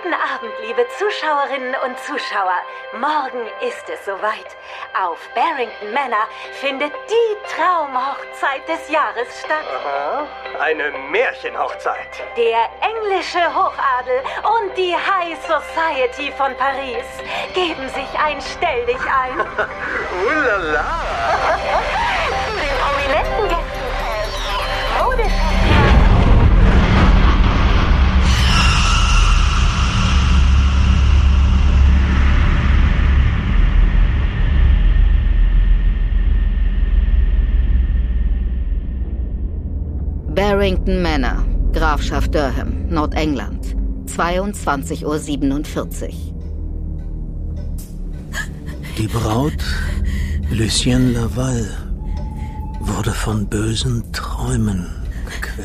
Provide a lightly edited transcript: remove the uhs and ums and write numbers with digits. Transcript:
Guten Abend, liebe Zuschauerinnen und Zuschauer. Morgen ist es soweit. Auf Barrington Manor findet die Traumhochzeit des Jahres statt. Aha, eine Märchenhochzeit. Der englische Hochadel und die High Society von Paris geben sich ein Stelldichein. Ulala! Den prominenten Gästen Mode. Barrington Manor, Grafschaft Durham, Nordengland, 22:47 Uhr. Die Braut, Lucienne Laval, wurde von bösen Träumen gequält.